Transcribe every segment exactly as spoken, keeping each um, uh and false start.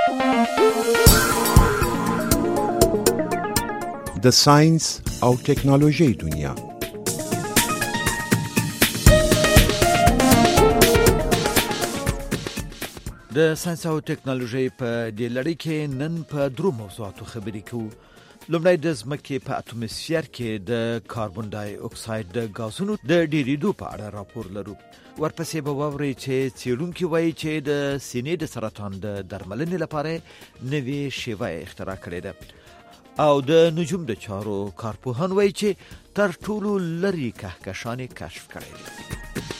د ساينس او ټکنالوژي دنیا. د ساينس او ټکنالوژي په دې لړۍ کې نن په درو موضوعاتو خبرې کوو. لومړی د ځمکې په اتموسفیر کې د کاربن ډای اکساید د غازونو د ډېرېدو په اړه راپور لرو. ورپسې به واورئ چې څېړونکي وایي چې د سینې د سرطان د درملنې لپاره نوې شیوه اختراع کړې ده. او د نجوم د چارو کارپوهان وایي چې تر ټولو لرې کهکشان کشف کړی دی.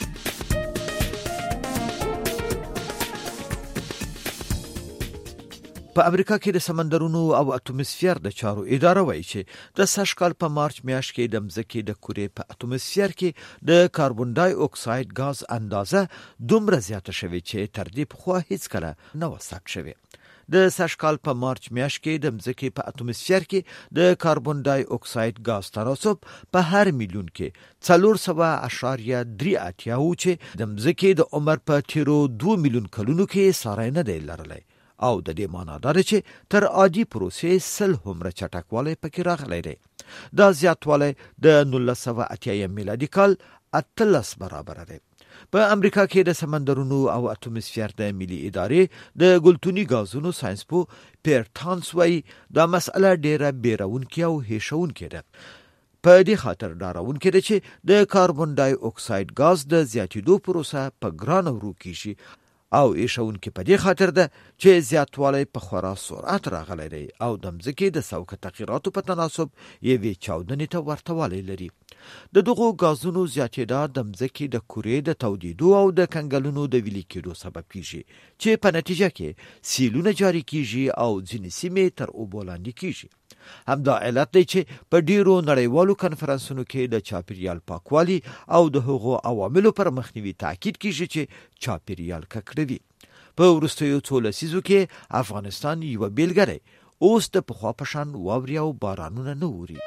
په امریکا کې د سمندرونو او اتموسفیر د چارو اداره وایي چې د سږ کال په مارچ میاشت کې د مځکې د کورې په اتموسفیر کې د کاربن ډای اکساید غاز اندازه دومره زیاته شوې چې تر دې پخوا هیڅ کله نه و ثبت شوې. د سږ کال په مارچ میاشت کې د مځکې په اتموسفیر کې د کاربن ډای اکساید غاز تناسب په هر میلیون کې څلور سوه اعشاریه درې اتیا و چې د مځکې د عمر په تیرو دوه میلیون کلونو کې ساری نه دی لرلی. او د دې معنا دا ده چې تر عادي پروسې سل همره چټکوالی پکې راغلی دی. دا زیاتوالی د نولس سوه اتیا میلادي کال اتلس برابره دی. په امریکا کې د سمندرونو او اتموسفیر د ملي ادارې د ګلتوني غازونو ساينسپو پیرتانس وایي دا مسئله ډیره بیرونکې او هیښوونکې ده. په دې خاطر ډارونکې ده چې د کاربن ډای اکساید غاز د زیاتېدو پروسه په ګرانه ورو کیږي او ایشونکې په دې خاطر ده چې زیاتوالی په خورا سرعت راغلی دی او د مځکې د سوکه تغییراتو په تناسب یوې چاودنې ته ورتوالی لري. د دغو غازونو زیاتېدا د مځکې د کورې د تودېدو او د کنګلونو د ویلي کېدو سبب کیږي چې په نتیجه کې سیلونه جاری کیږي او ځینې سیمې تر اوبو لاندې کیږي. همدا علت دی چې په ډیرو نړیوالو کنفرانسونو کې د چاپیریال پاکوالي او د هغو عواملو پر مخنیوي تاکید کیږي چې چاپیریال ککړوي. په وروستیو څو لسیزو کې افغانستان یوه بیلګه دی. اوس د پخوا په شان واورې او بارانونه نه اوري.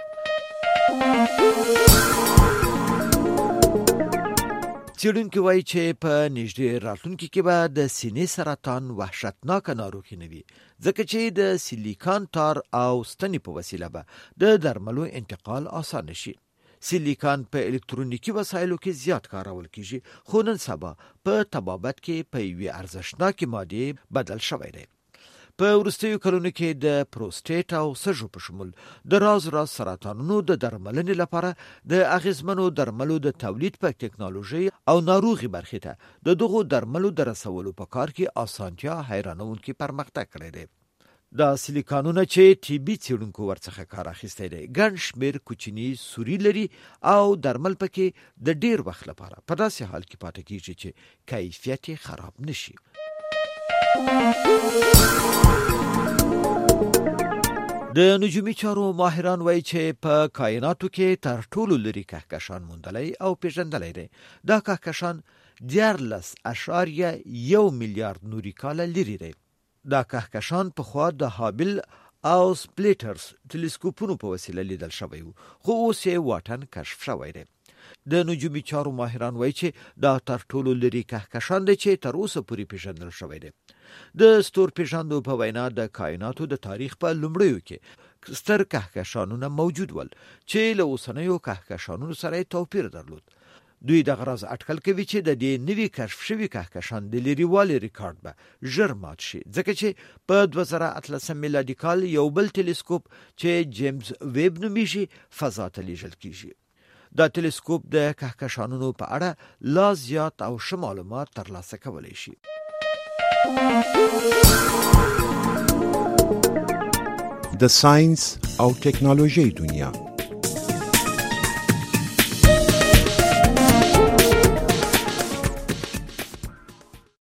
څېړونکي وایي چې په نږدې راتلونکي کې به د سینې سرطان وحشتناکه ناروغي نه وي، ځکه چې د سیلیکان تار او ستنې په وسیله به د درملو انتقال آسانه شي. سیلیکان په الکترونیکي وسایلو کې زیات کارول کیږي، خو نن سبا په طبابت کې په یوې ارزښتناکې مادې بدل شوی دی. په وروستیو کلونو کې د پروسټیټ او سږو په شمول د راز راز سرطانونو د درملنې لپاره د اغیزمنو درملو د تولید په ټکنالوژي او ناروغي برخې ته د دغو درملو د رسولو په کار کې اسانتیا حیرانونکي پرمختګ کړی دی. دا سیلیکانونه چې طبي څېړونکو ورڅخه کار اخیستی دی ګڼ شمېر کوچني سوري لري او درمل پکې د ډیر وخت لپاره په داسې حال کې پاتې کیږي چې کیفیت یې خراب نشي. د نجومي چارو ماهران وایي چې په کائناتو کې تر ټولو لرې کهکشان موندلی او پیژندلی دی. دا کهکشان دیارلس اعشاریه یو میلیارد نوري کاله لرې دی. دا کهکشان پخوا د هابل او سپلیټرز ټلسکوپونو په وسیله لیدل شوی و، خو اوس یې واټن کشف شوی دی. د نجومي چارو ماهران وایي چې دا تر ټولو لرې کهکشان دی چې تر اوسه پورې پیژندل شوی دی. د ستور پیژندو په وینا د کائناتو د تاریخ په لومړیو کې ستر کهکشانونه موجود ول چې له اوسنیو کهکشانونو سره توپیر درلود. دوی دغه راز اټکل کوي چې د دې نوي کشف شوي کهکشان د لرېوالي ریکارډ به ژر مات شي، ځکه چې په دوه زره اتلسم میلادي کال یو بل ټلسکوپ چې جیمز ویب نومیږي فضا ته لیږل کیږي. دا ټلسکوپ د کهکشانونو په اړه لا زیات او ښه معلومات ترلاسه کولی شي. د ساينس او ټکنالوژي دنیا.